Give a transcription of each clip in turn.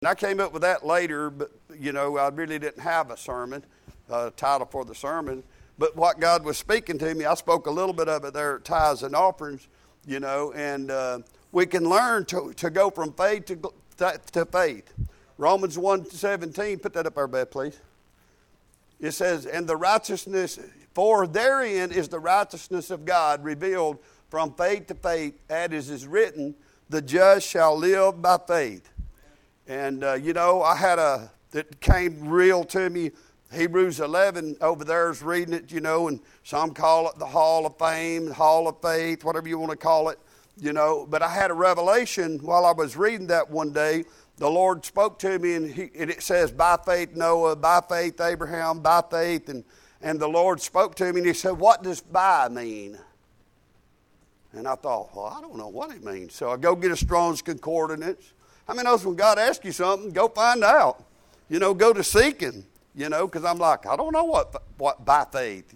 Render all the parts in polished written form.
And I came up with that later, but, I really didn't have a sermon, title for the sermon. But what God was speaking to me, I spoke a little bit of it there at Tithes and Offerings, and we can learn to go from faith to faith. Romans 1:17, put that up there, Beth, please. It says, and the righteousness, for therein is the righteousness of God revealed from faith to faith, as is written, the just shall live by faith. And, it came real to me. Hebrews 11 over there is reading it, and some call it the Hall of Fame, the Hall of Faith, whatever you want to call it, But I had a revelation while I was reading that one day. The Lord spoke to me, and it says, by faith Noah, by faith Abraham, by faith. And the Lord spoke to me, and he said, what does by mean? And I thought, well, I don't know what it means. So I go get a Strong's Concordance. How many knows when God asks you something, go find out. Go to seeking, because I'm like, I don't know what by faith,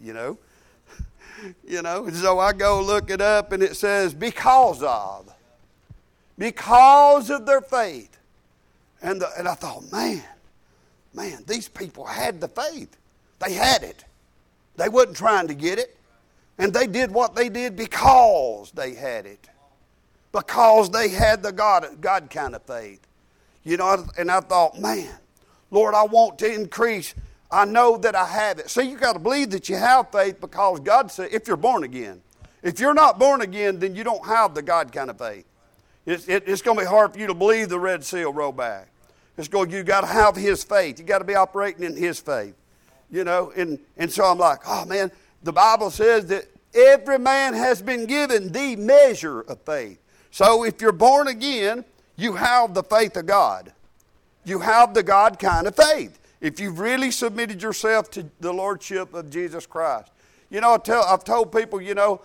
And so I go look it up, and it says, because of their faith. And I thought, man, these people had the faith. They had it. They wasn't trying to get it. And they did what they did because they had it. Because they had the God kind of faith. And I thought, man, Lord, I want to increase. I know that I have it. See, you got to believe that you have faith because God said, if you're born again. If you're not born again, then you don't have the God kind of faith. It's going to be hard for you to believe the Red Sea roll back. You got to have His faith. You got to be operating in His faith. And so I'm like, oh man, the Bible says that every man has been given the measure of faith. So if you're born again, you have the faith of God. You have the God kind of faith. If you've really submitted yourself to the Lordship of Jesus Christ. I've told people,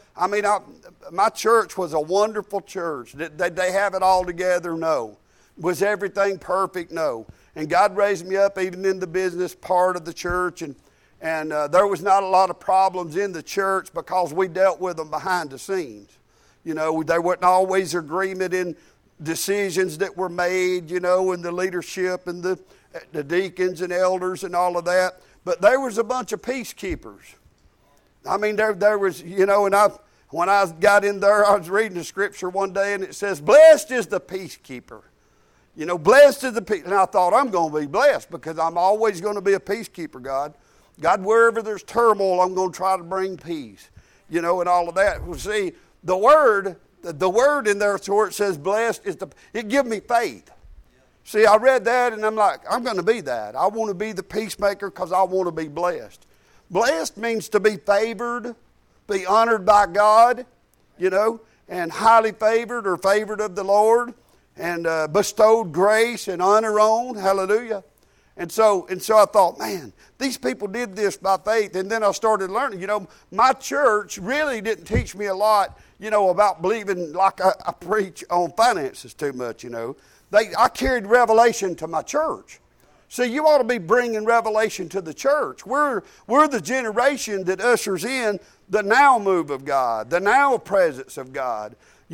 my church was a wonderful church. Did they have it all together? No. Was everything perfect? No. And God raised me up even in the business part of the church. And there was not a lot of problems in the church because we dealt with them behind the scenes. There wasn't always agreement in decisions that were made, in the leadership and the deacons and elders and all of that. But there was a bunch of peacekeepers. There was, when I got in there, I was reading the scripture one day and it says, blessed is the peacekeeper. Blessed is the peace. And I thought, I'm going to be blessed because I'm always going to be a peacekeeper, God. God, wherever there's turmoil, I'm going to try to bring peace, and all of that. Well, see, the word in there where it says blessed it gives me faith. See, I read that and I'm like, I'm going to be that. I want to be the peacemaker because I want to be blessed. Blessed means to be favored, be honored by God, and highly favored or favored of the Lord, and bestowed grace and honor on. Hallelujah. And so I thought, man, these people did this by faith. And then I started learning. My church really didn't teach me a lot, about believing like I preach on finances too much, I carried revelation to my church. See, you ought to be bringing revelation to the church. We're the generation that ushers in the now move of God, the now presence of God,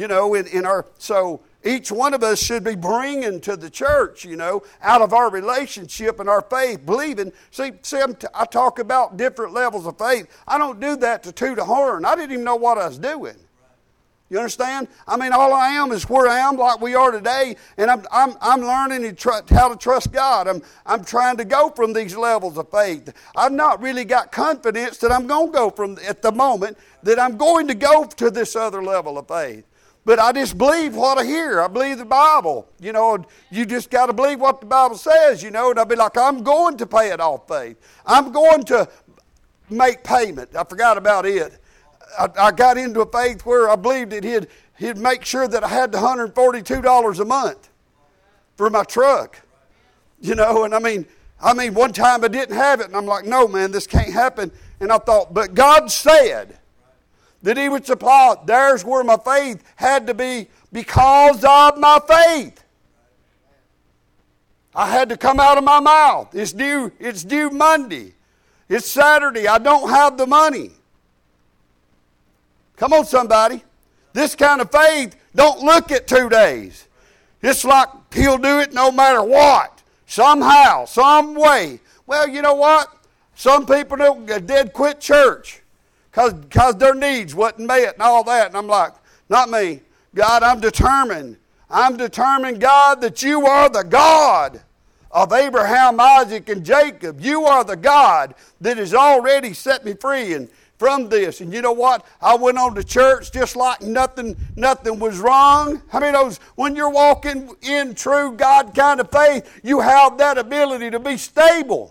so each one of us should be bringing to the church, out of our relationship and our faith, believing. See, I talk about different levels of faith. I don't do that to toot a horn. I didn't even know what I was doing. You understand? All I am is where I am, like we are today, and I'm learning how to trust God. I'm trying to go from these levels of faith. I've not really got confidence that I'm going to go from at the moment that I'm going to go to this other level of faith. But I just believe what I hear. I believe the Bible. You just got to believe what the Bible says, and I'll be like, I'm going to pay it off faith. I'm going to make payment. I forgot about it. I got into a faith where I believed that he'd make sure that I had the $142 a month for my truck. And one time I didn't have it, and I'm like, no, man, this can't happen. And I thought, but God said that He would supply. There's where my faith had to be because of my faith. I had to come out of my mouth. It's due Monday. It's Saturday. I don't have the money. Come on, somebody. This kind of faith don't look at 2 days. It's like He'll do it no matter what. Somehow, some way. Well, you know what? Some people did quit church because their needs wasn't met and all that. And I'm like, not me. God, I'm determined. I'm determined, God, that you are the God of Abraham, Isaac, and Jacob. You are the God that has already set me free and from this. And you know what? I went on to church just like nothing was wrong. I mean, when you're walking in true God kind of faith, you have that ability to be stable.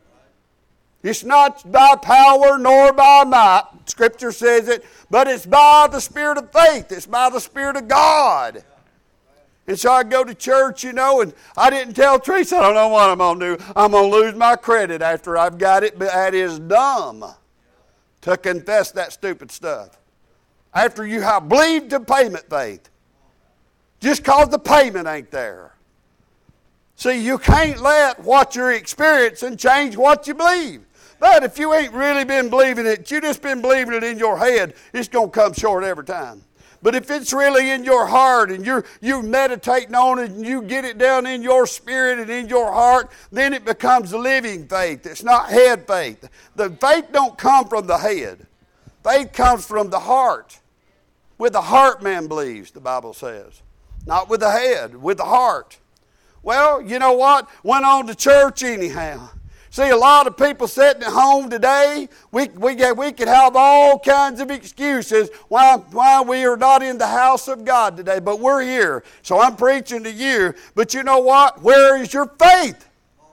It's not by power nor by might, Scripture says it, but it's by the Spirit of faith. It's by the Spirit of God. And so I go to church, and I didn't tell Teresa, I don't know what I'm going to do. I'm going to lose my credit after I've got it, but that is dumb to confess that stupid stuff. After you have believed the payment faith, just because the payment ain't there. See, you can't let what you're experiencing change what you believe. But if you ain't really been believing it, you just been believing it in your head, it's going to come short every time. But if it's really in your heart and you're meditating on it and you get it down in your spirit and in your heart, then it becomes living faith. It's not head faith. The faith don't come from the head. Faith comes from the heart. With the heart man believes, the Bible says. Not with the head, with the heart. Well, you know what? Went on to church anyhow. See, a lot of people sitting at home today, we could have all kinds of excuses why we are not in the house of God today, but we're here. So I'm preaching to you. But you know what? Where is your faith?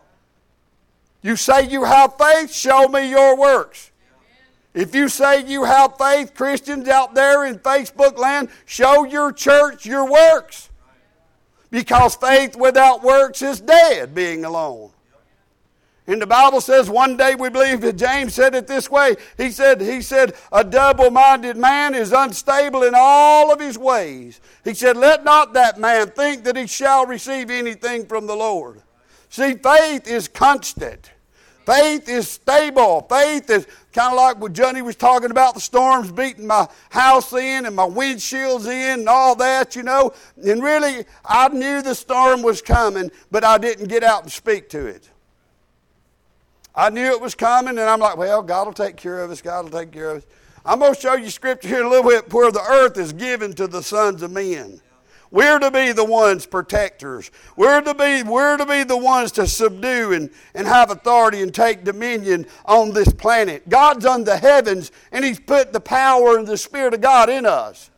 You say you have faith, show me your works. If you say you have faith, Christians out there in Facebook land, show your church your works. Because faith without works is dead, being alone. And the Bible says one day we believe that James said it this way. He said, a double-minded man is unstable in all of his ways. He said, let not that man think that he shall receive anything from the Lord. See, faith is constant. Faith is stable. Faith is kind of like what Johnny was talking about, the storms beating my house in and my windshields in and all that, And really, I knew the storm was coming, but I didn't get out and speak to it. I knew it was coming, and I'm like, well, God will take care of us. God will take care of us. I'm going to show you Scripture here in a little bit where the earth is given to the sons of men. We're to be the ones protectors. We're to be the ones to subdue and have authority and take dominion on this planet. God's on the heavens, and He's put the power and the Spirit of God in us.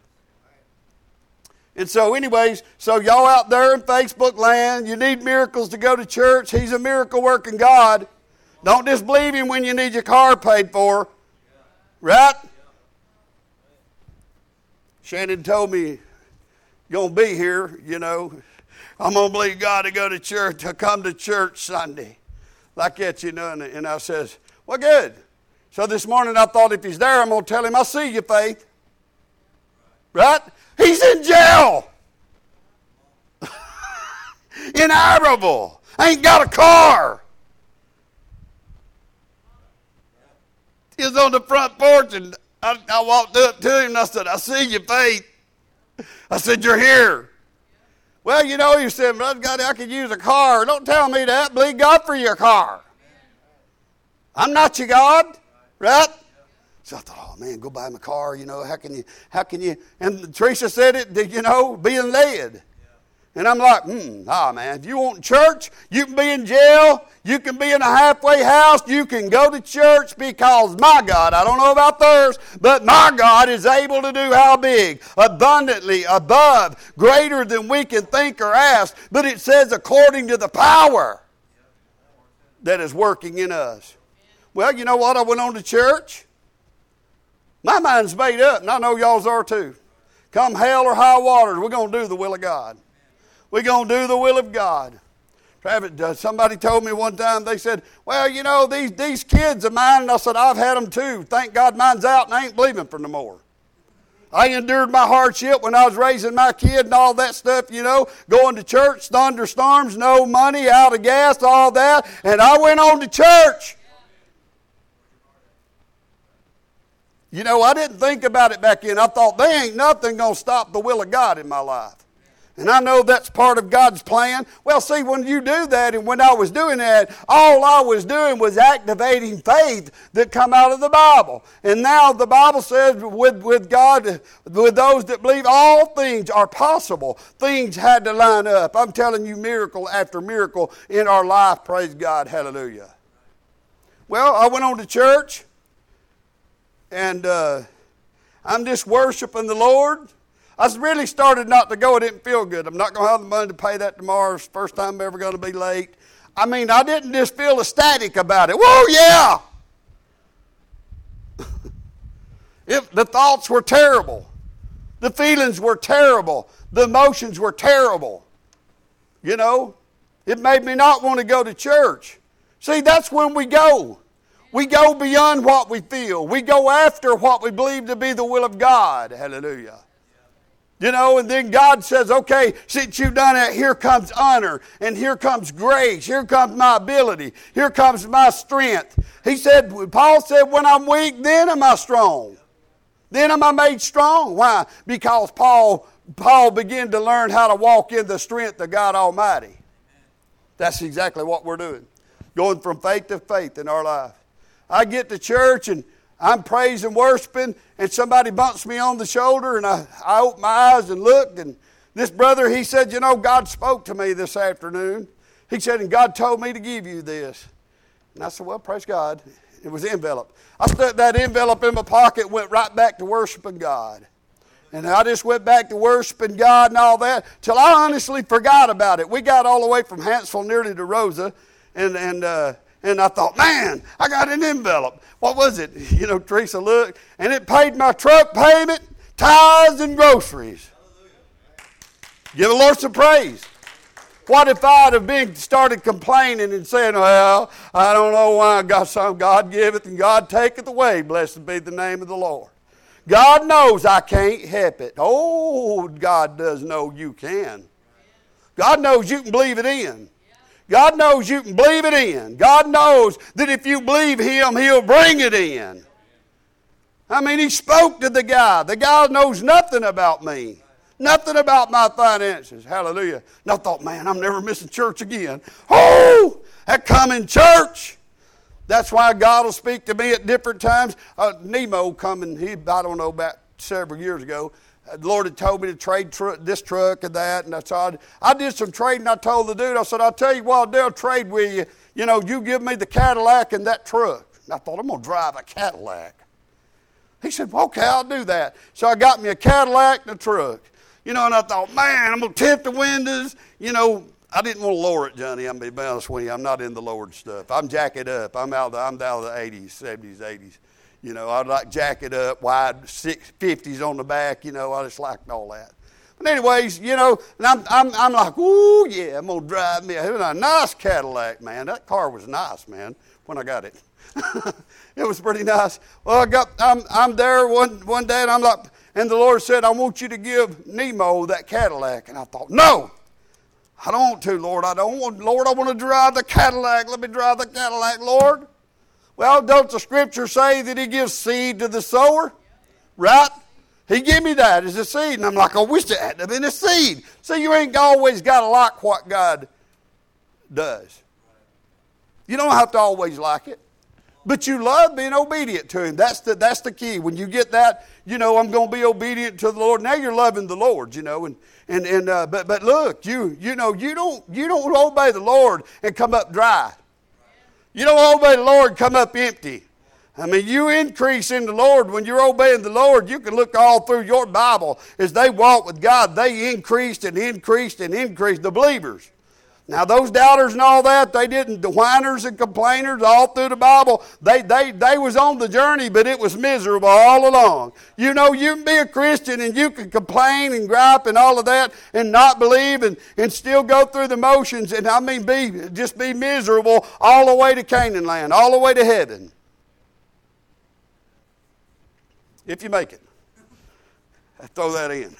And so anyways, y'all out there in Facebook land, you need miracles to go to church. He's a miracle-working God. Don't just believe Him when you need your car paid for. Right? Shannon told me, you're going to be here, I'm going to believe God to go to church, to come to church Sunday. Like that, And I says, well, good. So this morning I thought if He's there, I'm going to tell Him, I see you, Faith. Right? He's in jail. In Iberville. Ain't got a car. He was on the front porch, and I walked up to him, and I said, I see you, Faith. I said, you're here. Well, he said, Brother God, I could use a car. Don't tell me that. Believe God for your car. I'm not your God, right? So I thought, oh, man, go buy him a car, how can you? And Teresa said it, being led. And I'm like, man, if you want church, you can be in jail, you can be in a halfway house, you can go to church because my God, I don't know about theirs, but my God is able to do how big? Abundantly, above, greater than we can think or ask. But it says according to the power that is working in us. Well, you know what? I went on to church. My mind's made up, and I know y'all's are too. Come hell or high water, we're going to do the will of God. We're going to do the will of God. Travis, somebody told me one time, they said, well, these kids of mine, and I said, I've had them too. Thank God mine's out and I ain't believing for no more. I endured my hardship when I was raising my kid and all that stuff, going to church, thunderstorms, no money, out of gas, all that, and I went on to church. I didn't think about it back then. I thought, there ain't nothing going to stop the will of God in my life. And I know that's part of God's plan. Well, see, when you do that, and when I was doing that, all I was doing was activating faith that come out of the Bible. And now the Bible says with God, with those that believe, all things are possible. Things had to line up. I'm telling you, miracle after miracle in our life. Praise God. Hallelujah. Well, I went on to church, and I'm just worshiping the Lord. I really started not to go. I didn't feel good. I'm not going to have the money to pay that tomorrow. It's the first time I'm ever going to be late. I mean, I didn't just feel ecstatic about it. Whoa, yeah! The thoughts were terrible. The feelings were terrible. The emotions were terrible. You know, it made me not want to go to church. See, that's when we go. We go beyond what we feel. We go after what we believe to be the will of God. Hallelujah. You know, and then God says, okay, since you've done it, here comes honor, and here comes grace, here comes my ability, here comes my strength. He said, Paul said, when I'm weak, then am I strong. Then am I made strong. Why? Because Paul began to learn how to walk in the strength of God Almighty. That's exactly what we're doing. Going from faith to faith in our life. I get to church and I'm praising and worshiping, and somebody bumps me on the shoulder, and I open my eyes and look, and this brother, he said, you know, God spoke to me this afternoon. He said, and God told me to give you this. And I said, well, praise God. It was an envelope. I stuck that envelope in my pocket, went right back to worshiping God. And I just went back to worshiping God and all that, till I honestly forgot about it. We got all the way from Hanceville nearly to Rosa, and I thought, man, I got an envelope. What was it? You know, Teresa looked, and it paid my truck payment, tithes, and groceries. Give the Lord some praise. What if I'd have started complaining and saying, well, I don't know why God giveth and God taketh away. Blessed be the name of the Lord. God knows I can't help it. Oh, God does know you can. God knows you can believe it in. God knows you can believe it in. God knows that if you believe Him, He'll bring it in. I mean, He spoke to the guy. The guy knows nothing about me. Nothing about my finances. Hallelujah. And I thought, man, I'm never missing church again. Oh, that coming church. That's why God will speak to me at different times. Nemo coming, I don't know, about several years ago. The Lord had told me to trade this truck and that, and I did some trading. I told the dude, I said, I'll tell you what, I'll trade with you. You know, you give me the Cadillac and that truck. And I thought, I'm going to drive a Cadillac. He said, well, okay, I'll do that. So I got me a Cadillac and a truck. You know, and I thought, man, I'm going to tint the windows. You know, I didn't want to lower it, Johnny. I'm going to be honest with you. I'm not in the lowered stuff. I'm jack it up. I'm out of the 80s, 70s, 80s. You know, I'd like jack it up, wide 650s on the back. You know, I just liked all that. But anyways, you know, and I'm like, ooh, yeah, I'm going to drive me a nice Cadillac, man. That car was nice, man, when I got it. It was pretty nice. Well, I'm there one day, and I'm like, and the Lord said, I want you to give Nemo that Cadillac. And I thought, no, I don't want to, Lord. I want to drive the Cadillac. Let me drive the Cadillac, Lord. Well, don't the Scripture say that He gives seed to the sower? Right? He gave me that as a seed. And I'm like, I wish it had been a seed. So you ain't always got to like what God does. You don't have to always like it. But you love being obedient to Him. That's the key. When you get that, you know, I'm going to be obedient to the Lord. Now you're loving the Lord, you know. But look, you don't obey the Lord and come up dry. You don't obey the Lord and come up empty. I mean, you increase in the Lord. When you're obeying the Lord, you can look all through your Bible. As they walk with God, they increased and increased and increased, the believers. Now, those doubters and all that, they didn't, the whiners and complainers all through the Bible, they was on the journey, but it was miserable all along. You know, you can be a Christian and you can complain and gripe and all of that and not believe and still go through the motions and, I mean, just be miserable all the way to Canaan land, all the way to heaven. If you make it. I throw that in.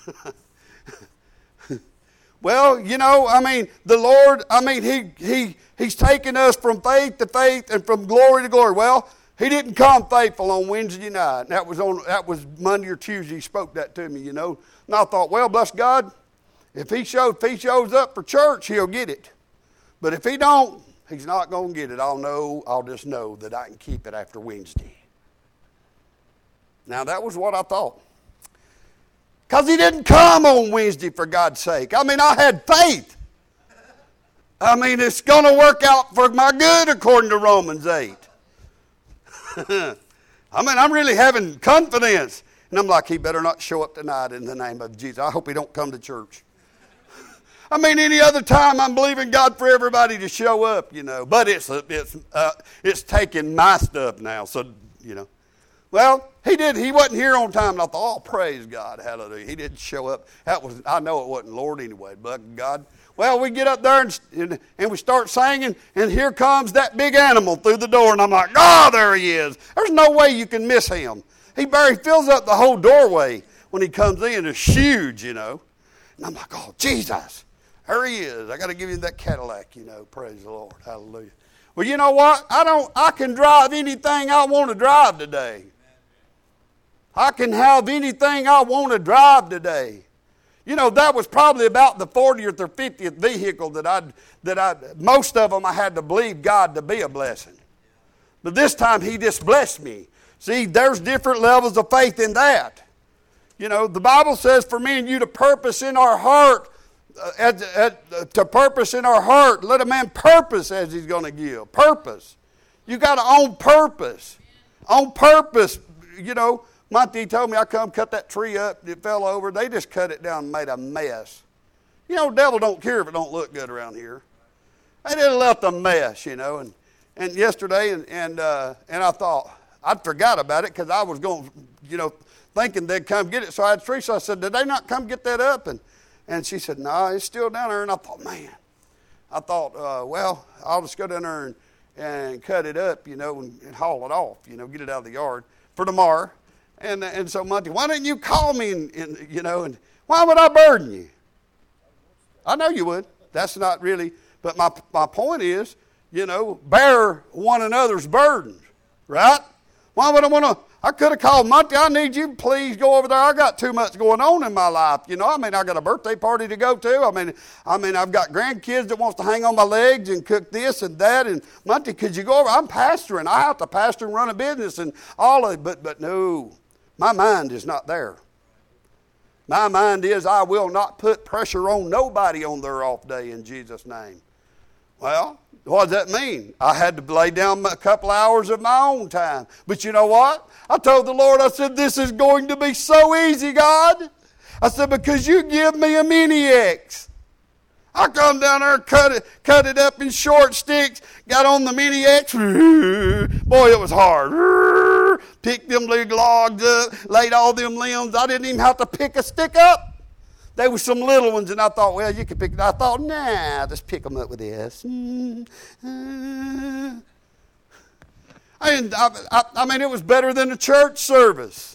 Well, you know, I mean, the Lord, I mean, He's taken us from faith to faith and from glory to glory. Well, He didn't come faithful on Wednesday night. That was Monday or Tuesday He spoke that to me, you know. And I thought, well, bless God, If he shows up for church, he'll get it. But if he don't, he's not going to get it. I'll just know that I can keep it after Wednesday. Now, that was what I thought. Because he didn't come on Wednesday, for God's sake. I mean, I had faith. I mean, it's going to work out for my good according to Romans 8. I mean, I'm really having confidence. And I'm like, he better not show up tonight in the name of Jesus. I hope he don't come to church. I mean, any other time I'm believing God for everybody to show up, you know. But it's taking my stuff now, so, you know. Well, he did. He wasn't here on time, and I thought, oh, praise God, hallelujah. He didn't show up. I know it wasn't Lord anyway, but God. Well, we get up there and we start singing, and here comes that big animal through the door, and I'm like, oh, there he is. There's no way you can miss him. He fills up the whole doorway when he comes in. It's huge, you know. And I'm like, oh, Jesus, there he is. I got to give him that Cadillac, you know. Praise the Lord, hallelujah. Well, you know what? I can drive anything I want to drive today. I can have anything I want to drive today. You know, that was probably about the 40th or 50th vehicle most of them I had to believe God to be a blessing. But this time he just blessed me. See, there's different levels of faith in that. You know, the Bible says for me and you to purpose in our heart, to purpose in our heart, let a man purpose as he's going to give. Purpose. You got to own purpose. On purpose, you know. Monty told me I come cut that tree up. It fell over. They just cut it down and made a mess. You know, the devil don't care if it don't look good around here. They just left a mess, you know. And yesterday, and I thought I'd forgot about it because I was going, you know, thinking they'd come get it. So I had three. So I said, did they not come get that up? And she said, no, it's still down there. And I thought, man, well, I'll just go down there and cut it up, you know, and haul it off, you know, get it out of the yard for tomorrow. And so Monty, why didn't you call me and you know, and why would I burden you? I know you would. That's not really, but my point is, you know, bear one another's burdens, right? Why would I want to, I could have called Monty, I need you, please go over there. I got too much going on in my life. You know, I mean, I got a birthday party to go to. I mean, I've got grandkids that wants to hang on my legs and cook this and that. And Monty, could you go over? I'm pastoring. I have to pastor and run a business and all of it, but no. My mind is not there. My mind is I will not put pressure on nobody on their off day in Jesus' name. Well, what does that mean? I had to lay down a couple hours of my own time. But you know what? I told the Lord, I said, this is going to be so easy, God. I said, because you give me a Mini X. I come down there and cut it up in short sticks, got on the Mini X. Boy, it was hard. Picked them big logs up, laid all them limbs. I didn't even have to pick a stick up. There were some little ones, and I thought, well, you could pick it. I thought, nah, just pick them up with this. I mean, it was better than a church service.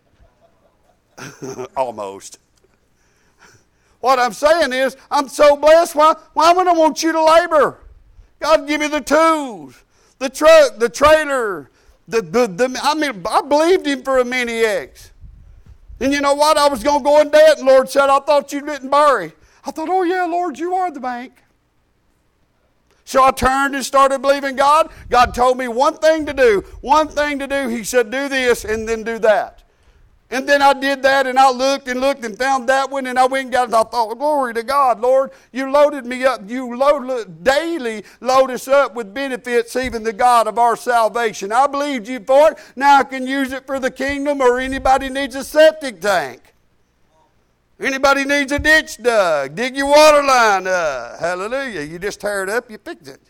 Almost. What I'm saying is, I'm so blessed. Why would I want you to labor? God give me the tools, the truck, the trailer. I believed him for a Mini X. And you know what? I was going to go in debt, and Lord said, I thought you didn't borrow. I thought, oh yeah, Lord, you are the bank. So I turned and started believing God. God told me one thing to do. He said, do this and then do that. And then I did that, and I looked and found that one, and I went and got it. I thought, glory to God, Lord, you loaded me up. You daily load us up with benefits, even the God of our salvation. I believed you for it. Now I can use it for the kingdom, or anybody needs a septic tank. Anybody needs a ditch dug. Dig your water line up. Hallelujah. You just tear it up, you fix it.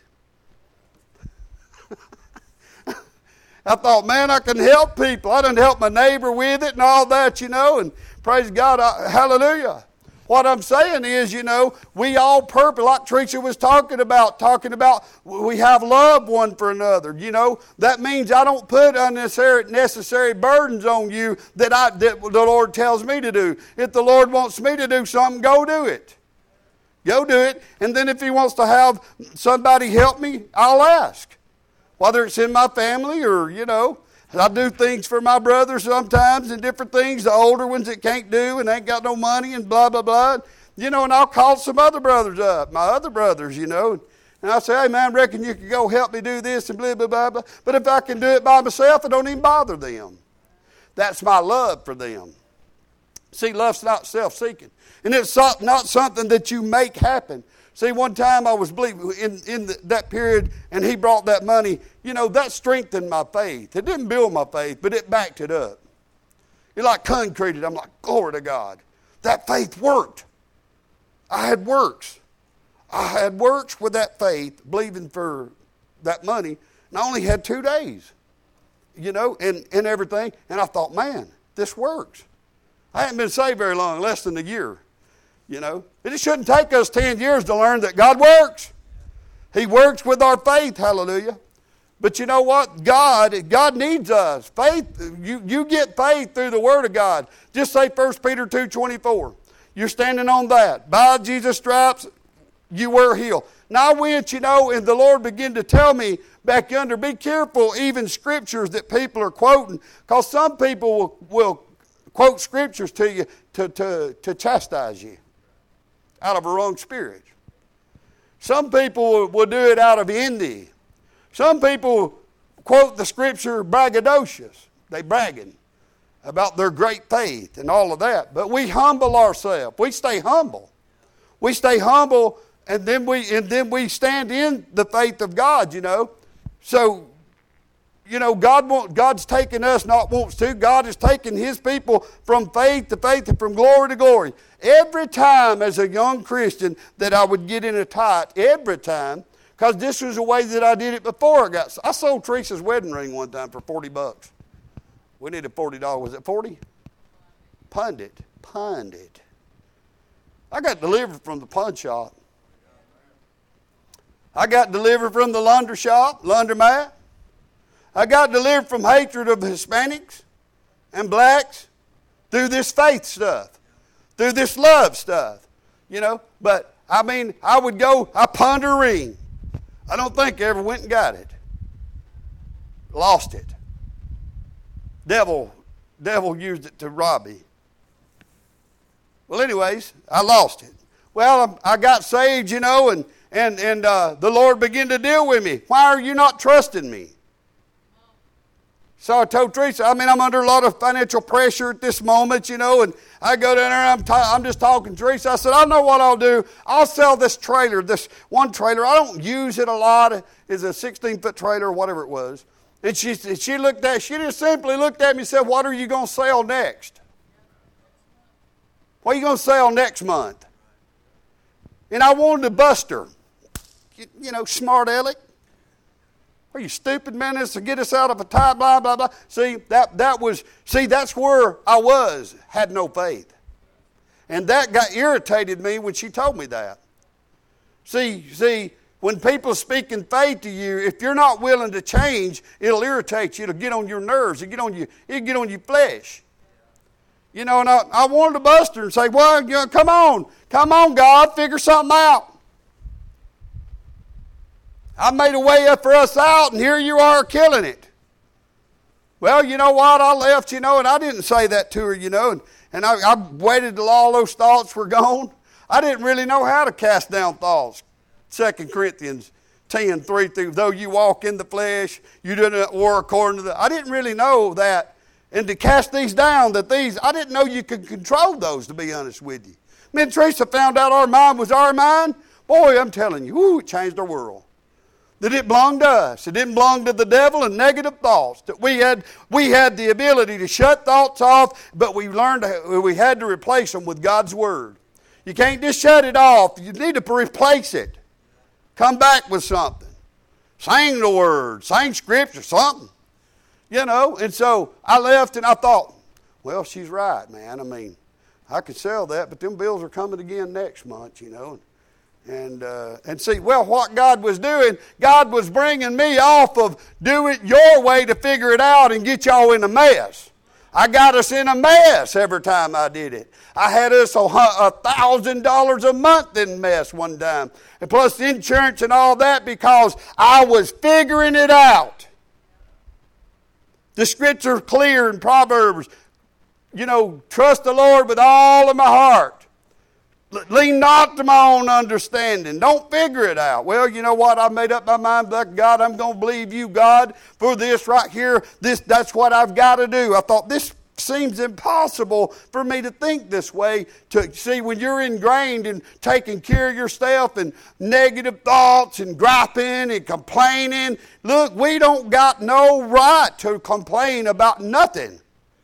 I thought, man, I can help people. I done help my neighbor with it and all that, you know, and praise God, hallelujah. What I'm saying is, you know, we all purpose, like Teresa was talking about we have love one for another. You know, that means I don't put unnecessary burdens on you that the Lord tells me to do. If the Lord wants me to do something, go do it. Go do it. And then if he wants to have somebody help me, I'll ask. Whether it's in my family or, you know, I do things for my brothers sometimes and different things, the older ones that can't do and ain't got no money and blah, blah, blah. and I'll call some other brothers up, my other brothers, and I'll say, hey, man, I reckon you can go help me do this and blah, blah, blah, blah. But if I can do it by myself, I don't even bother them. That's my love for them. See, love's not self-seeking. And it's not something that you make happen. See, one time I was believing in that period, and he brought that money. That strengthened my faith. It didn't build my faith, but it backed it up. It like concreted. I'm like, glory to God. That faith worked. I had works. I had works with that faith, believing for that money, and I only had 2 days, and everything. And I thought, man, this works. I hadn't been saved very long, less than a year. It shouldn't take us 10 years to learn that God works. He works with our faith, hallelujah. But you know what? God needs us. Faith, you get faith through the Word of God. Just say 1 Peter 2:24. You're standing on that. By Jesus' stripes, you were healed. Now I went, and the Lord began to tell me back yonder, be careful even scriptures that people are quoting, because some people will quote scriptures to you to chastise you out of a wrong spirit. Some people will do it out of envy. Some people quote the scripture braggadocious. They bragging about their great faith and all of that. But we humble ourselves. We stay humble. We stay humble, and then we stand in the faith of God, So, God's taken us, not wants to. God is taking His people from faith to faith and from glory to glory. Every time as a young Christian that I would get in a tight, every time, because this was the way that I did it before I sold Teresa's wedding ring one time for $40. We needed $40. Was it 40? Pundit. I got delivered from the pawn shop. I got delivered from the laundromat. I got delivered from hatred of Hispanics and blacks through this faith stuff, through this love stuff, But, I would go, I pawned a ring. I don't think I ever went and got it. Lost it. Devil used it to rob me. Well, anyways, I lost it. Well, I got saved, and the Lord began to deal with me. Why are you not trusting me? So I told Teresa, I'm under a lot of financial pressure at this moment, and I go down there and I'm just talking to Teresa. I said, I know what I'll do. I'll sell this trailer, this one trailer. I don't use it a lot. It's a 16-foot trailer or whatever it was. And she just simply looked at me and said, what are you going to sell next? What are you going to sell next month? And I wanted to bust her. Smart aleck. Are you stupid, man? This to get us out of a tie, blah, blah, blah. That's where I was, had no faith. And that got irritated me when she told me that. See, when people speak in faith to you, if you're not willing to change, it'll irritate you. It'll get on your nerves. It'll get on your flesh. And I wanted to bust her and say, well, come on, God, figure something out. I made a way up for us out, and here you are killing it. Well, you know what? I left, and I didn't say that to her, and I waited till all those thoughts were gone. I didn't really know how to cast down thoughts. 2 Corinthians 10:3 through, though you walk in the flesh, you do not war according to I didn't really know that. And to cast these down, I didn't know you could control those, to be honest with you. Me and Teresa found out our mind was our mind. Boy, I'm telling you, it changed our world. That it belonged to us. It didn't belong to the devil and negative thoughts. That we had the ability to shut thoughts off, but we had to replace them with God's Word. You can't just shut it off. You need to replace it. Come back with something. Sing the Word. Sing Scripture, something. And so I left and I thought, well, she's right, man. I could sell that, but them bills are coming again next month, And see, well, what God was doing, God was bringing me off of do it your way to figure it out and get y'all in a mess. I got us in a mess every time I did it. I had us $1,000 a month in mess one time. And plus insurance and all that because I was figuring it out. The scripture's clear in Proverbs. Trust the Lord with all of my heart. Lean not to my own understanding. Don't figure it out. Well, you know what? I made up my mind, but God, I'm going to believe you, God, for this right here. That's what I've got to do. I thought this seems impossible for me to think this way. To see, when you're ingrained in taking care of yourself and negative thoughts and griping and complaining, look, we don't got no right to complain about nothing.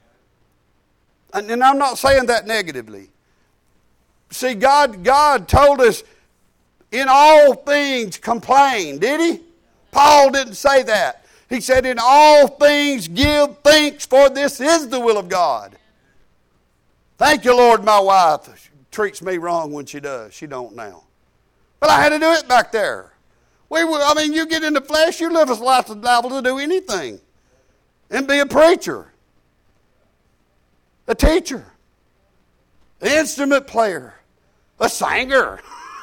And I'm not saying that negatively. See, God told us in all things complain, did he? Paul didn't say that. He said in all things give thanks, for this is the will of God. Thank you, Lord, my wife treats me wrong when she does. She don't now. But I had to do it back there. You get in the flesh, you live a life liable to do anything. And be a preacher, a teacher, an instrument player, a singer.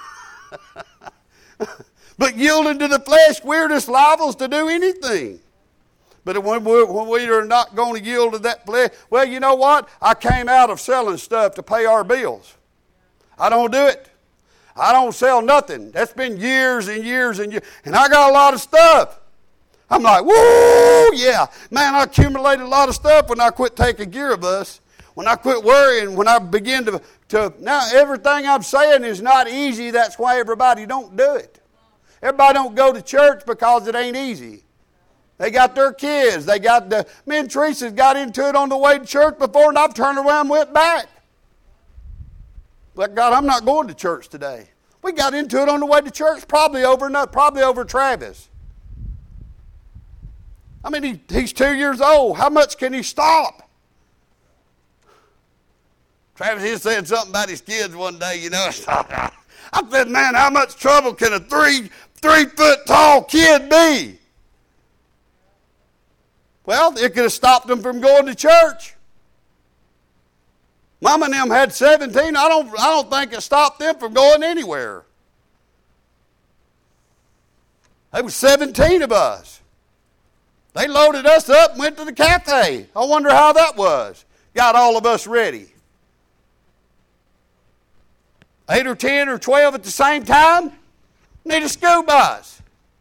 But yielding to the flesh, we're just liable to do anything. But when we are not going to yield to that flesh, well, you know what? I came out of selling stuff to pay our bills. I don't do it. I don't sell nothing. That's been years and years and years. And I got a lot of stuff. I'm like, woo, yeah. Man, I accumulated a lot of stuff when I quit taking care of us. When I quit worrying, when I begin to now everything I'm saying is not easy. That's why everybody don't do it. Everybody don't go to church because it ain't easy. They got their kids. Me and Teresa got into it on the way to church before, and I've turned around and went back. But God, I'm not going to church today. We got into it on the way to church, probably over Travis. He's 2 years old. How much can he stop? Travis, he said something about his kids one day, I said, man, how much trouble can a 3-foot tall kid be? Well, it could have stopped them from going to church. Mama and them had 17. I don't think it stopped them from going anywhere. There was 17 of us. They loaded us up and went to the cafe. I wonder how that was. Got all of us ready. 8 or 10 or 12 at the same time? Need a school bus.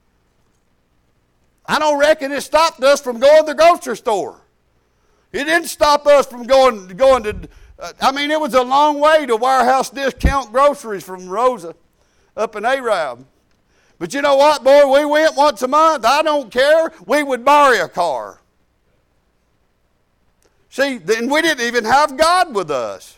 I don't reckon it stopped us from going to the grocery store. It didn't stop us from going to, it was a long way to Warehouse Discount Groceries from Rosa up in Arab. But you know what, boy, we went once a month. I don't care. We would borrow a car. See, then we didn't even have God with us.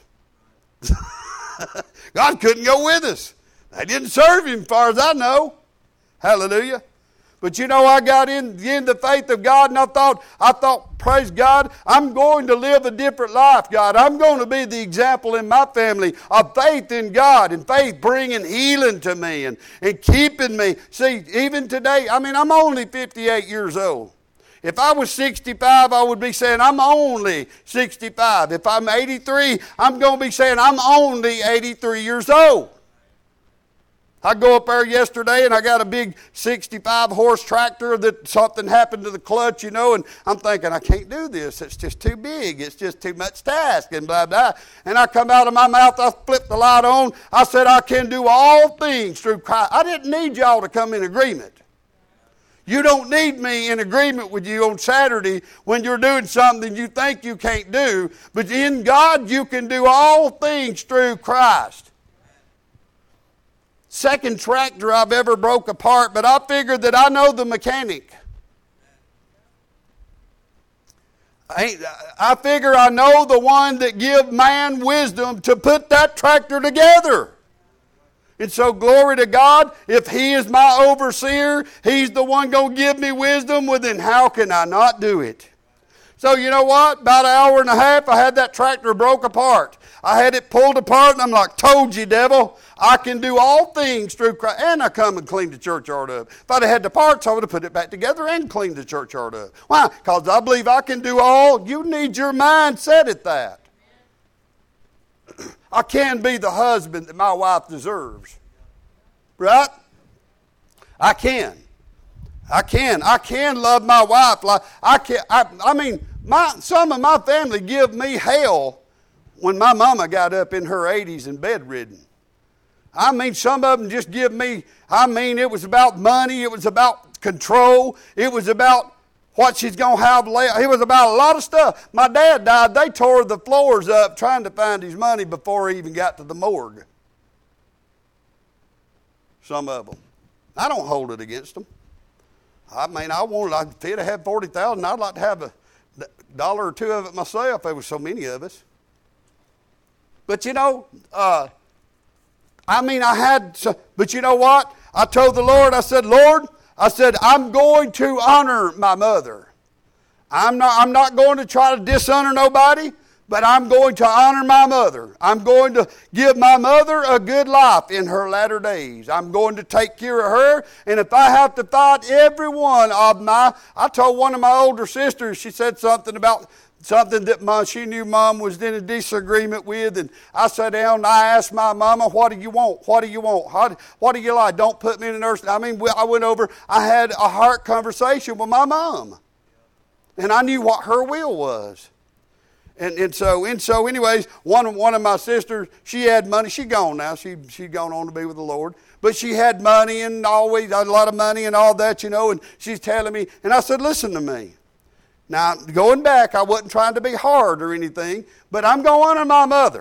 God couldn't go with us. They didn't serve him, as far as I know. Hallelujah. But I got in the faith of God, and I thought, praise God, I'm going to live a different life, God. I'm going to be the example in my family of faith in God, and faith bringing healing to me and keeping me. See, even today, I'm only 58 years old. If I was 65, I would be saying I'm only 65. If I'm 83, I'm going to be saying I'm only 83 years old. I go up there yesterday and I got a big 65-horse tractor that something happened to the clutch, and I'm thinking, I can't do this. It's just too big. It's just too much task and blah, blah. And I come out of my mouth, I flip the light on. I said, I can do all things through Christ. I didn't need y'all to come in agreement. You don't need me in agreement with you on Saturday when you're doing something you think you can't do. But in God, you can do all things through Christ. Second tractor I've ever broke apart, but I figured that I know the mechanic. I figure I know the one that give man wisdom to put that tractor together. And so, glory to God, if he is my overseer, he's the one going to give me wisdom, well then how can I not do it? So you know what? About an hour and a half, I had that tractor broke apart. I had it pulled apart, and I'm like, told you, devil, I can do all things through Christ. And I come and clean the churchyard up. If I'd have had the parts, I would have put it back together and cleaned the churchyard up. Why? Because I believe I can do all. You need your mind set at that. I can be the husband that my wife deserves. Right? I can. I can love my wife. Some of my family give me hell when my mama got up in her 80s and bedridden. I mean, some of them just give me, it was about money. It was about control. It was about what she's going to have later. It was about a lot of stuff. My dad died. They tore the floors up trying to find his money before he even got to the morgue. Some of them. I don't hold it against them. I mean, if he'd have had $40,000, I'd like to have a dollar or two of it myself. There was so many of us. But you know, but you know what? I told the Lord, I said, Lord, I'm going to honor my mother. I'm not going to try to dishonor nobody, but I'm going to honor my mother. I'm going to give my mother a good life in her latter days. I'm going to take care of her, and if I have to fight every one of I told one of my older sisters, she said something about something that she knew Mom was in a disagreement with, and I sat down and I asked my mama, what do you want? What do you want? What do you like? Don't put me in a nursing. I mean, I went over, I had a heart conversation with my mom, and I knew what her will was. And so anyways, one of my sisters, she had money. She's gone now. She's gone on to be with the Lord. But she had money and always a lot of money and all that, you know, and she's telling me, and I said, listen to me. Now, going back, I wasn't trying to be hard or anything, but I'm going to honor my mother.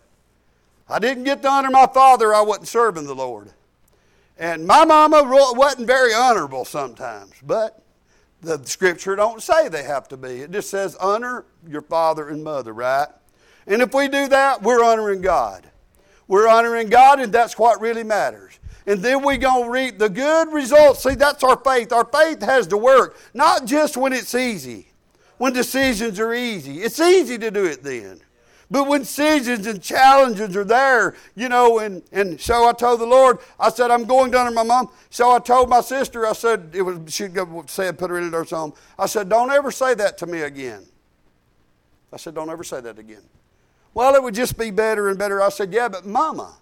I didn't get to honor my father. I wasn't serving the Lord. And my mama wasn't very honorable sometimes, but the Scripture don't say they have to be. It just says honor your father and mother, right? And if we do that, we're honoring God. We're honoring God, and that's what really matters. And then we're going to reap the good results. See, that's our faith. Our faith has to work, not just when it's easy. When decisions are easy. It's easy to do it then. But when decisions and challenges are there, you know, and so I told the Lord, I said, I'm going down to my mom. So I told my sister, I said, she'd said, put her in it or something. I said, don't ever say that to me again. I said, don't ever say that again. Well, it would just be better and better. I said, yeah, but Mama.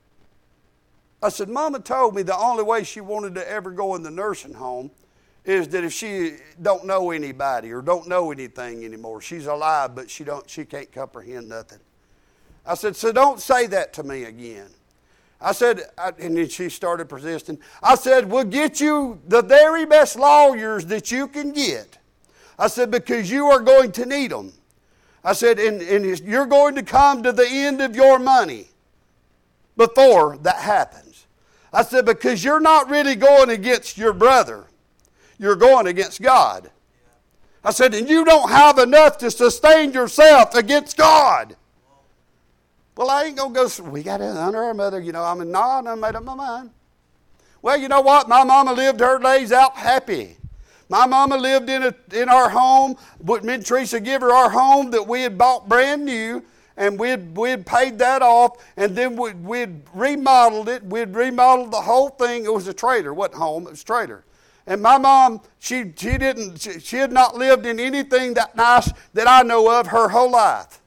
I said, Mama told me the only way she wanted to ever go in the nursing home is that if she don't know anybody or don't know anything anymore, she's alive, but she can't comprehend nothing. I said, so don't say that to me again. I said, and then she started persisting. I said, we'll get you the very best lawyers that you can get. I said, because you are going to need them. I said, and you're going to come to the end of your money before that happens. I said, because you're not really going against your brother. You're going against God. I said, and you don't have enough to sustain yourself against God. Well, I ain't going to go, we got to honor our mother. You know, I made up my mind. Well, you know what? My mama lived her days out happy. My mama lived in our home. Me and Teresa give her our home that we had bought brand new. And we'd paid that off, and then we'd remodeled it. We'd remodeled the whole thing. It was a trailer. It wasn't home. It was a trailer. And my mom, she had not lived in anything that nice that I know of her whole life.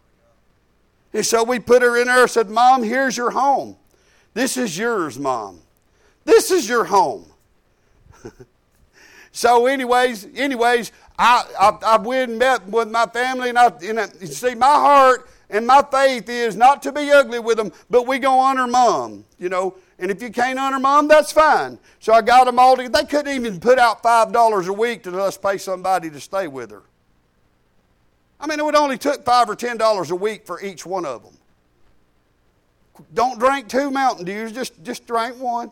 And so we put her in there and said, Mom, here's your home. This is yours, Mom. This is your home. So anyways, I went and met with my family, and see, my heart and my faith is not to be ugly with them, but we go honor Mom, you know. And if you can't honor Mom, that's fine. So I got them all together. They couldn't even put out $5 a week to let us pay somebody to stay with her. I mean, it would only took $5 or $10 a week for each one of them. Don't drink 2 Mountain Dews, just drink one.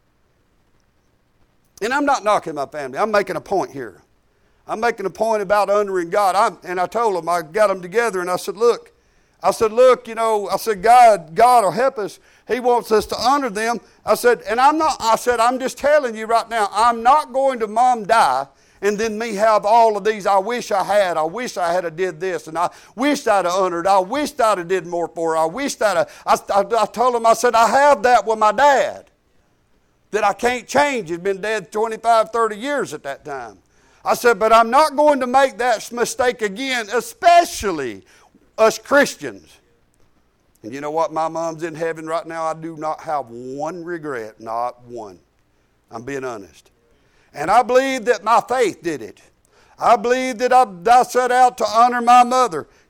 And I'm not knocking my family. I'm making a point here. I'm making a point about honoring God. And I told them, I got them together, and I said, look, you know, God will help us. He wants us to honor them. I said, I'm just telling you right now, I'm not going to Mom die and then me have all of these, I wish I had a did this, and I wished I'd have honored, I wished I'd have did more for her, I told him, I said, I have that with my dad that I can't change. He's been dead 25, 30 years at that time. I said, but I'm not going to make that mistake again, especially us Christians. And you know what? My mom's in heaven right now. I do not have one regret, not one. I'm being honest. And I believe that my faith did it. I believe that I set out to honor my mother.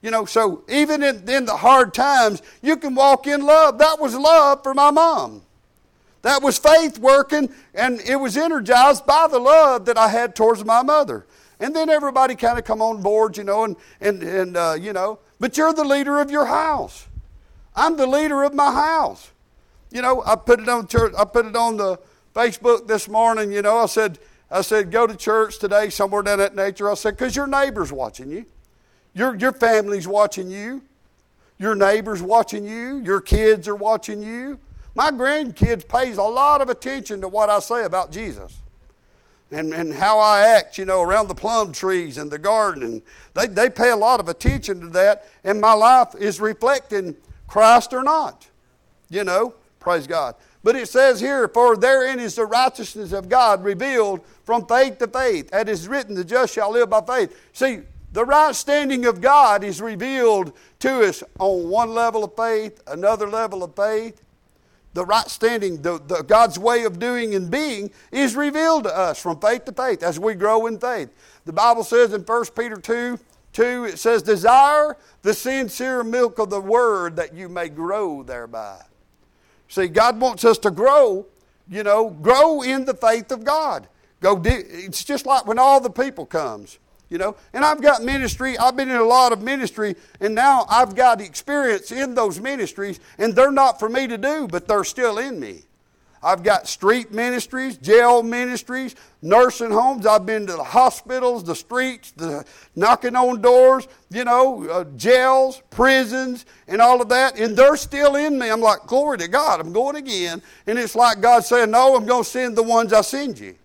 So even in the hard times, you can walk in love. That was love for my mom. That was faith working, and it was energized by the love that I had towards my mother. And then everybody kind of come on board, but you're the leader of your house. I'm the leader of my house. I put it on church. I put it on the Facebook this morning. I said, go to church today, somewhere down that nature. I said, because your neighbor's watching you. Your family's watching you. Your neighbor's watching you. Your kids are watching you. My grandkids pays a lot of attention to what I say about Jesus. And how I act, around the plum trees and the garden. And they pay a lot of attention to that. And my life is reflecting Christ or not. Praise God. But it says here, for therein is the righteousness of God revealed from faith to faith. As is written, the just shall live by faith. See, the right standing of God is revealed to us on one level of faith, another level of faith. The right standing, the God's way of doing and being is revealed to us from faith to faith as we grow in faith. The Bible says in 1 Peter 2, it says, desire the sincere milk of the word that you may grow thereby. See, God wants us to grow, grow in the faith of God. It's just like when all the people comes. And I've got ministry, I've been in a lot of ministry, and now I've got experience in those ministries, and they're not for me to do, but they're still in me. I've got street ministries, jail ministries, nursing homes. I've been to the hospitals, the streets, the knocking on doors, jails, prisons, and all of that, and they're still in me. I'm like, glory to God, I'm going again. And it's like God saying, no, I'm going to send the ones I send you.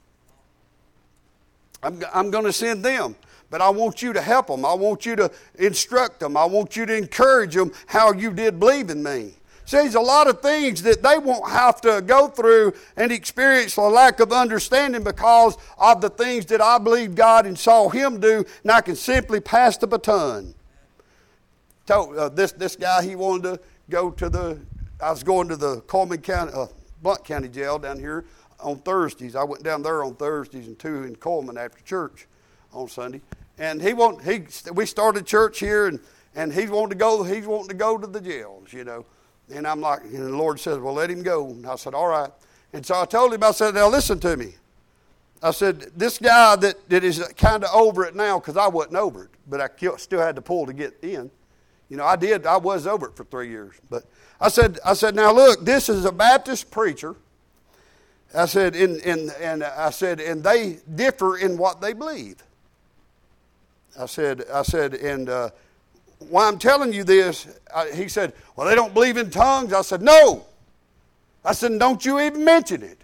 I'm going to send them. But I want you to help them. I want you to instruct them. I want you to encourage them how you did believe in me. See, there's a lot of things that they won't have to go through and experience a lack of understanding because of the things that I believe God and saw Him do, and I can simply pass the baton. This guy, he wanted to go to I was going to the Coleman County, Blount County Jail down here on Thursdays. I went down there on Thursdays and 2 in Coleman after church on Sunday. And we started church here, and he's wanting to go to the jails, And I'm like, and the Lord says, well, let him go. And I said, all right. And so I told him, I said, now listen to me. I said, this guy that is kind of over it now, because I wasn't over it, but I still had to pull to get in. I was over it for 3 years. But I said, now look, this is a Baptist preacher. I said, and they differ in what they believe. I said, and why I'm telling you this, he said, well, they don't believe in tongues. I said, no. I said, don't you even mention it.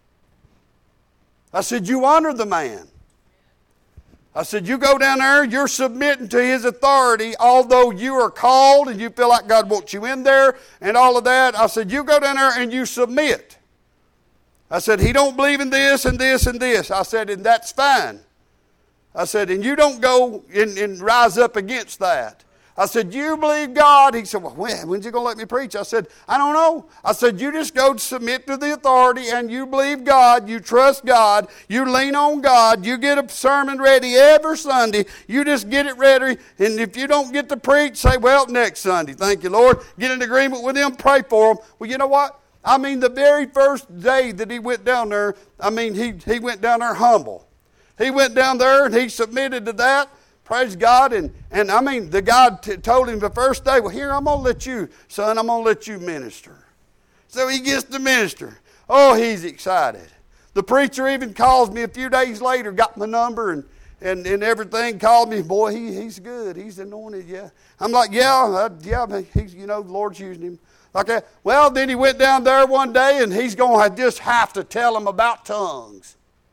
I said, you honor the man. I said, you go down there, you're submitting to his authority, although you are called and you feel like God wants you in there and all of that. I said, you go down there and you submit. I said, he don't believe in this and this and this. I said, and that's fine. I said, and you don't go and rise up against that. I said, you believe God? He said, well, when's he going to let me preach? I said, I don't know. I said, you just go submit to the authority and you believe God, you trust God, you lean on God, you get a sermon ready every Sunday, you just get it ready, and if you don't get to preach, say, well, next Sunday, thank you, Lord. Get in agreement with them, pray for them. Well, you know what? The very first day that he went down there, he went down there humble. He went down there and he submitted to that. Praise God. And the guy told him the first day, well, here, I'm going to let you, son, I'm going to let you minister. So he gets to minister. Oh, he's excited. The preacher even calls me a few days later, got my number and everything, called me. Boy, he's good. He's anointed, yeah. I'm like, he's, the Lord's using him. Like that. Well, then he went down there one day and he's going to just have to tell him about tongues.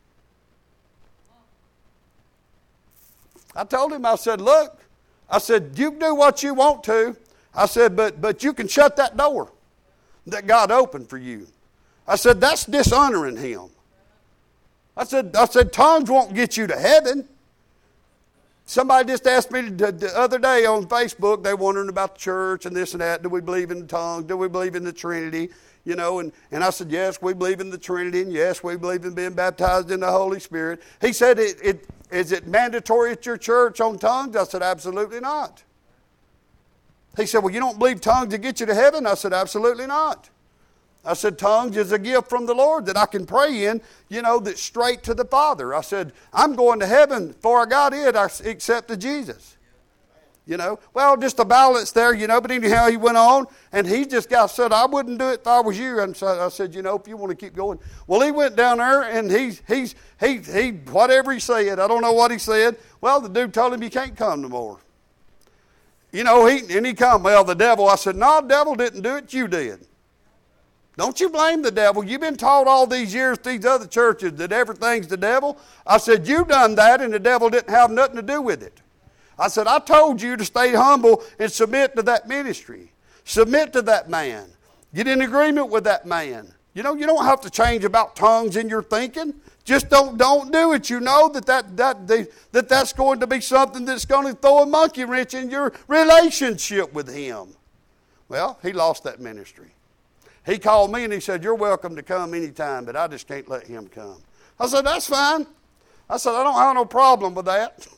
I told him, I said, look, you can do what you want to. I said, but you can shut that door that God opened for you. I said, that's dishonoring him. I said, tongues won't get you to heaven. Somebody just asked me the other day on Facebook, they wondering about the church and this and that. Do we believe in tongues? Do we believe in the Trinity? And I said, yes, we believe in the Trinity, and yes, we believe in being baptized in the Holy Spirit. He said, is it mandatory at your church on tongues? I said, absolutely not. He said, well, you don't believe tongues will get you to heaven? I said, absolutely not. I said, tongues is a gift from the Lord that I can pray in, that's straight to the Father. I said, I'm going to heaven. Before I got it, I accepted Jesus. Well, just a balance there, but anyhow, he went on, and he just said, I wouldn't do it if I was you. And so I said, if you want to keep going. Well, he went down there, and he whatever he said, I don't know what he said. Well, the dude told him he can't come no more. He come. Well, the devil, I said, no, the devil didn't do it, you did. Don't you blame the devil. You've been taught all these years, these other churches, that everything's the devil. I said, you done that, and the devil didn't have nothing to do with it. I said, I told you to stay humble and submit to that ministry. Submit to that man. Get in agreement with that man. You don't have to change about tongues in your thinking. Just don't do it. You know that's going to be something that's going to throw a monkey wrench in your relationship with him. Well, he lost that ministry. He called me and he said, you're welcome to come anytime, but I just can't let him come. I said, that's fine. I said, I don't have no problem with that.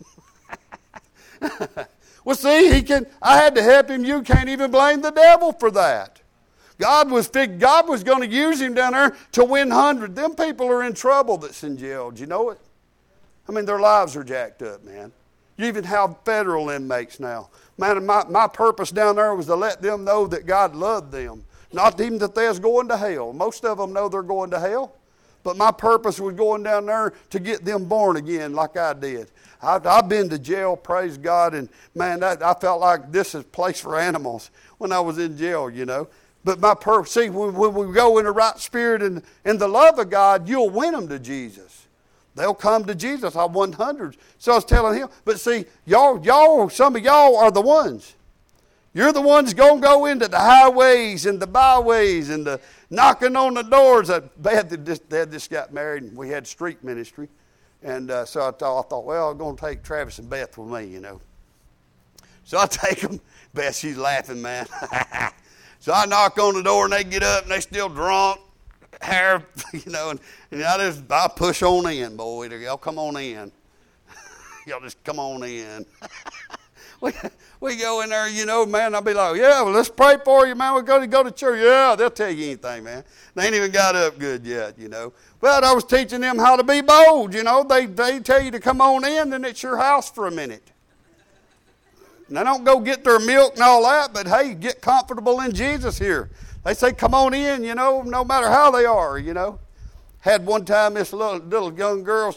Well, see, I had to help him. You can't even blame the devil for that. God was going to use him down there to win hundreds. Them people are in trouble that's in jail. Do you know it? I mean, their lives are jacked up, man. You even have federal inmates now. Man, my purpose down there was to let them know that God loved them. Not even that they was going to hell. Most of them know they're going to hell. But my purpose was going down there to get them born again like I did. I've been to jail, praise God, and man, I felt like this is a place for animals when I was in jail, But my purpose, see, when we go in the right spirit and the love of God, you'll win them to Jesus. They'll come to Jesus. I won hundreds. So I was telling him, but see, some of y'all are the ones. You're the ones going to go into the highways and the byways and the knocking on the doors. They had just got married, and we had street ministry. And so I thought, well, I'm going to take Travis and Beth with me, So I take them. Beth, she's laughing, man. So I knock on the door, and they get up, and they still drunk, hair, and I push on in, boy. Y'all come on in. Y'all just come on in. We go in there, man, I'll be like, yeah, well, let's pray for you, man. We're going to go to church. Yeah, they'll tell you anything, man. They ain't even got up good yet, But I was teaching them how to be bold, They tell you to come on in, then it's your house for a minute. Now, don't go get their milk and all that, but, hey, get comfortable in Jesus here. They say, come on in, no matter how they are, Had one time this little young girl,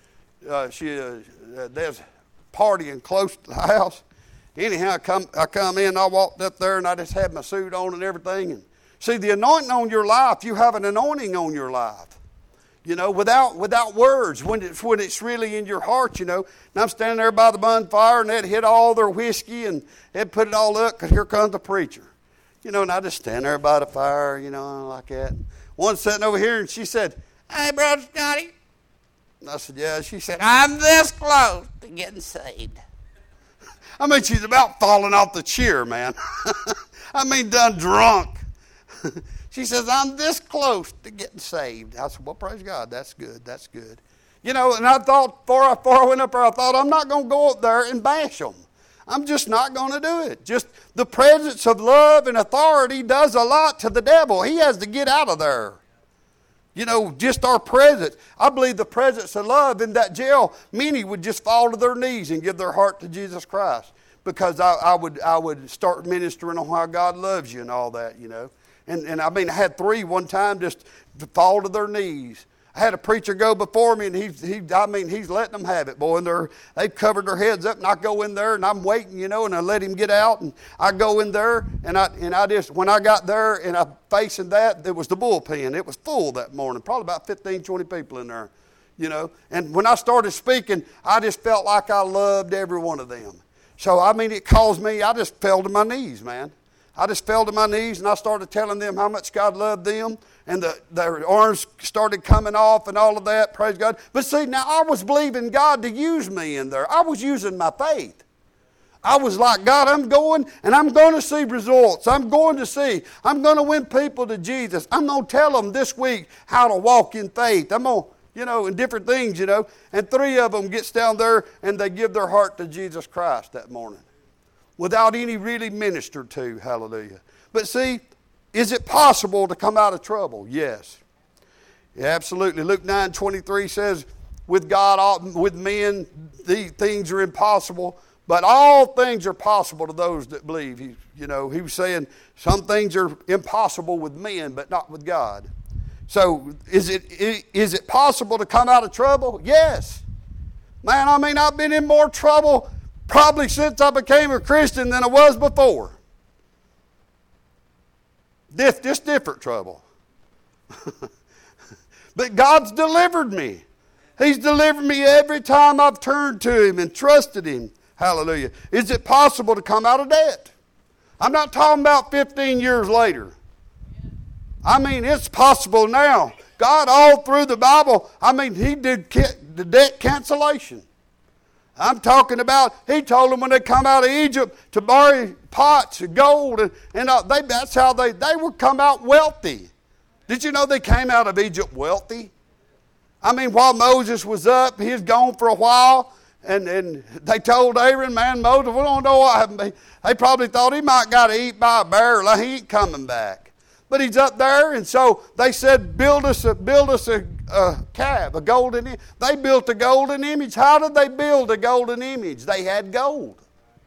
there's partying close to the house. Anyhow, I come in, I walked up there, and I just had my suit on and everything. And see, the anointing on your life, you have an anointing on your life. Without words, when it's really in your heart, And I'm standing there by the bonfire, and they'd hit all their whiskey, and they'd put it all up, because here comes the preacher. And I just stand there by the fire, like that. One sitting over here, and she said, hey, Brother Scotty. And I said, yeah. She said, I'm this close to getting saved. I mean, she's about falling off the chair, man. Done drunk. She says, I'm this close to getting saved. I said, well, praise God. That's good. That's good. And I thought, before I went up there, I thought, I'm not going to go up there and bash them. I'm just not going to do it. Just the presence of love and authority does a lot to the devil. He has to get out of there. Just our presence. I believe the presence of love in that jail, many would just fall to their knees and give their heart to Jesus Christ, because I would start ministering on how God loves you and all that, And I had 3 one time just fall to their knees. I had a preacher go before me, and he's letting them have it, boy. And they've covered their heads up, and I go in there, and I'm waiting, and I let him get out, and I go in there, and I just, when I got there, and I'm facing that, it was the bullpen. It was full that morning, probably about 15, 20 people in there, And when I started speaking, I just felt like I loved every one of them. So, it caused me, I just fell to my knees, man. I just fell to my knees, and I started telling them how much God loved them, and their arms started coming off and all of that, praise God. But see, now I was believing God to use me in there. I was using my faith. I was like, God, I'm going, and I'm going to see results. I'm going to win people to Jesus. I'm going to tell them this week how to walk in faith. I'm going to, and different things, And 3 of them gets down there, and they give their heart to Jesus Christ that morning. without any really ministered to. Hallelujah. But see, is it possible to come out of trouble? Yes. Yeah, absolutely. Luke 9:23 says, with God, with men, these things are impossible, but all things are possible to those that believe. He was saying some things are impossible with men, but not with God. So is it possible to come out of trouble? Yes. Man, I've been in more trouble probably since I became a Christian than I was before. Just different trouble. But God's delivered me. He's delivered me every time I've turned to Him and trusted Him. Hallelujah. Is it possible to come out of debt? I'm not talking about 15 years later. It's possible now. God, all through the Bible, He did the debt cancellation. I'm talking about, He told them when they come out of Egypt to borrow pots of gold, and that's how they would come out wealthy. Did you know they came out of Egypt wealthy? While Moses was up, he was gone for a while, and they told Aaron, man, Moses, we don't know what happened. They probably thought he might got eaten by a bear, like he ain't coming back. But he's up there, and so they said, build us a calf, a golden image. They built a golden image. How did they build a golden image? They had gold.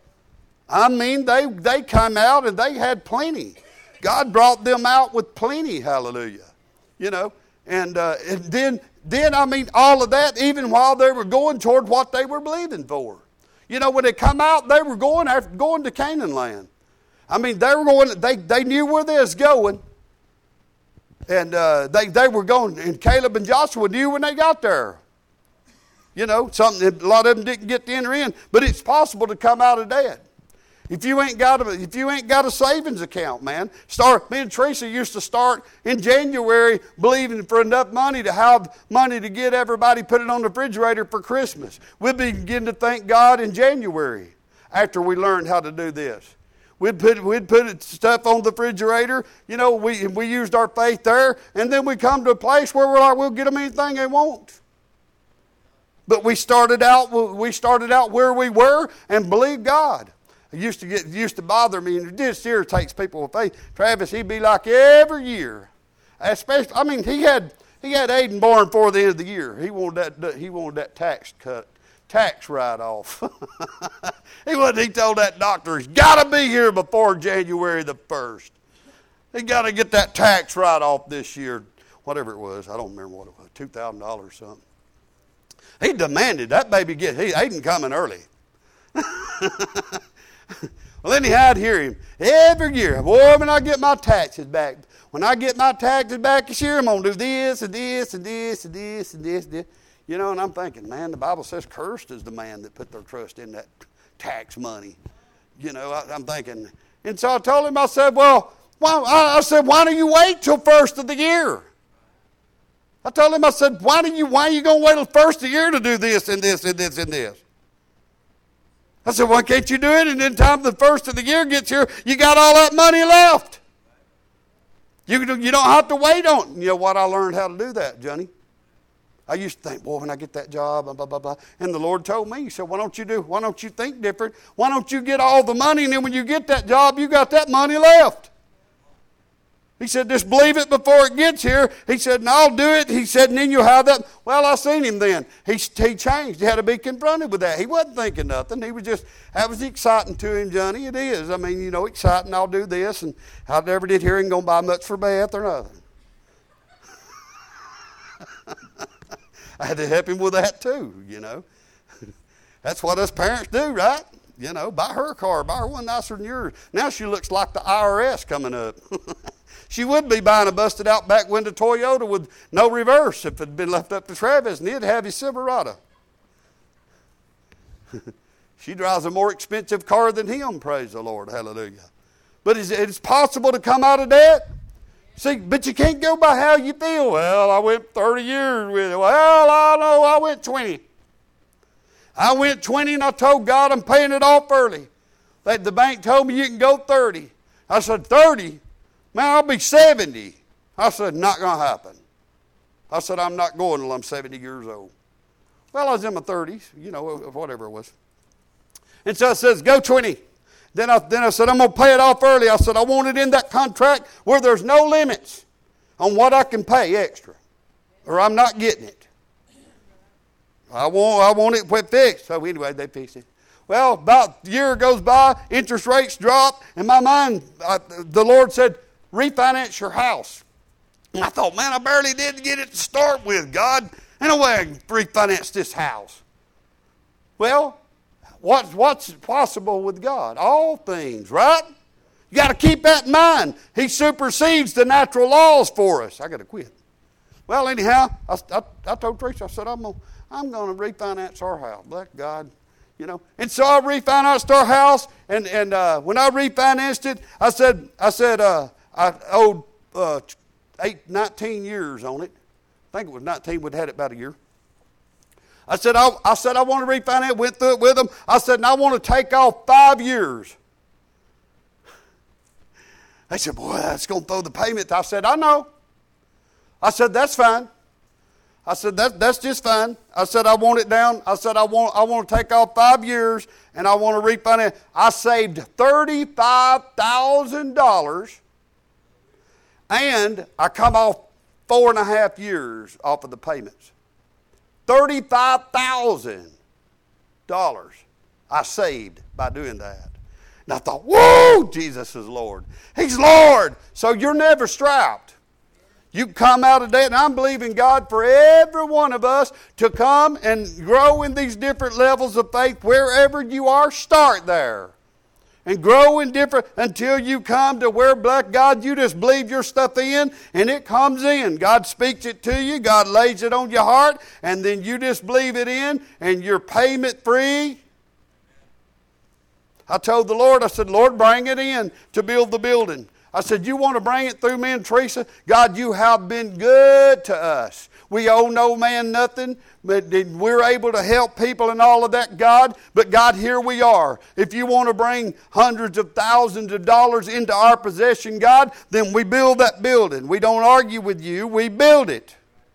They come out and they had plenty. God brought them out with plenty, hallelujah. And then all of that, even while they were going toward what they were believing for. When they come out, they were going to Canaan land. They were going, they knew where they was going. And they were going, and Caleb and Joshua knew when they got there. A lot of them didn't get to enter in, but it's possible to come out of debt. If you ain't got a savings account, man, me and Teresa used to start in January believing for enough money to have money to get everybody put it on the refrigerator for Christmas. We'd begin to thank God in January after we learned how to do this. We'd put stuff on the refrigerator. We used our faith there, and then we come to a place where we're like, we'll get them anything they want. But we started out where we were and believed God. It used to bother me, and it just irritates people with faith. Travis, he'd be like every year, especially. He had Aiden born before the end of the year. He wanted that tax write-off. He told that doctor he's got to be here before January the 1st. He got to get that tax write-off this year, whatever it was. I don't remember what it was, $2,000 or something. He demanded that baby Aiden coming early. Well, anyhow, I'd hear him every year. Boy, when I get my taxes back this year, I'm going to do this and this and this and this and this and this. And I'm thinking, man, the Bible says cursed is the man that put their trust in that tax money. I'm thinking. And so I told him, I said, why don't you wait till first of the year? I told him, I said, why are you going to wait till first of the year to do this and this and this and this? I said, why can't you do it? And then time the first of the year gets here, you got all that money left. You don't have to wait on it. You know what? I learned how to do that, Johnny. I used to think, boy, when I get that job, blah, blah, blah, blah. And the Lord told me, He said, why don't you think different? Why don't you get all the money, and then when you get that job, you got that money left. He said, just believe it before it gets here. He said, and I'll do it. He said, and then you'll have that. Well, I seen him then. He changed. He had to be confronted with that. He wasn't thinking nothing. He was just, that was exciting to him, Johnny. It is. Exciting. I'll do this. And I never did hear him going to buy much for Beth or nothing. I had to help him with that too, That's what us parents do, right? Buy her a car. Buy her one nicer than yours. Now she looks like the IRS coming up. She would be buying a busted out back window Toyota with no reverse if it had been left up to Travis, and he'd have his Silverado. She drives a more expensive car than him, praise the Lord, hallelujah. But it's possible to come out of debt. See, but you can't go by how you feel. Well, I went 30 years with it. Well, I know I went 20. I went 20 and I told God I'm paying it off early. The bank told me you can go 30. I said, 30? Man, I'll be 70. I said, not going to happen. I said, I'm not going until I'm 70 years old. Well, I was in my 30s, whatever it was. And so it says, go 20. Then I said, I'm going to pay it off early. I said, I want it in that contract where there's no limits on what I can pay extra, or I'm not getting it. I want it fixed. So anyway, they fixed it. Well, about a year goes by, interest rates drop, and my mind, the Lord said, refinance your house. And I thought, man, I barely did get it to start with, God. Ain't no way I can refinance this house. Well, what's possible with God? All things, right? You got to keep that in mind. He supersedes the natural laws for us. I got to quit. Well, anyhow, I told Teresa, I said, I'm going to refinance our house. Bless God. You know, and so I refinanced our house, and when I refinanced it, I said I owed 19 years on it. I think it was 19. We'd had it about a year. I said I want to refinance. Went through it with them. I said, and I want to take off 5 years. They said, boy, that's going to throw the payment. I said, I know. I said, that's fine. I said, that's just fine. I said, I want it down. I said, I want to take off 5 years, and I want to refinance. I saved $35,000, and I come off 4.5 years off of the payments. $35,000 I saved by doing that. And I thought, whoa, Jesus is Lord. He's Lord. So you're never strapped. You come out of that, and I'm believing God for every one of us to come and grow in these different levels of faith. Wherever you are, start there. And grow in different until you come to where, black God, you just believe your stuff in, and it comes in. God speaks it to you. God lays it on your heart, and then you just believe it in, and you're payment free. I told the Lord, I said, Lord, bring it in to build the building. I said, you want to bring it through me and Teresa? God, you have been good to us. We owe no man nothing, but we're able to help people and all of that, God. But God, here we are. If you want to bring hundreds of thousands of dollars into our possession, God, then we build that building. We don't argue with you. We build it.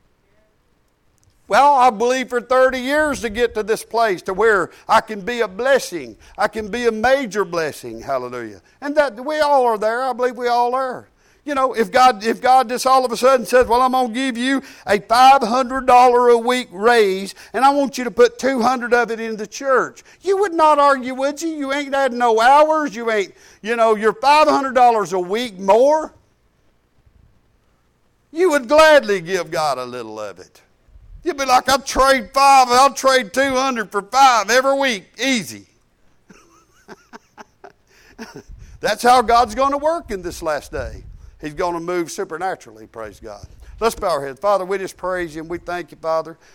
Well, I believe for 30 years to get to this place to where I can be a blessing. I can be a major blessing. Hallelujah. And that we all are there. I believe we all are. You know, if God just all of a sudden says, well, I'm going to give you a $500 a week raise, and I want you to put 200 of it in the church. You would not argue, would you? You ain't had no hours. You ain't, you're $500 a week more. You would gladly give God a little of it. You'd be like, I'll trade 5, I'll trade 200 for 5 every week. Easy. That's how God's going to work in this last day. He's going to move supernaturally, praise God. Let's bow our heads. Father, we just praise you and we thank you, Father.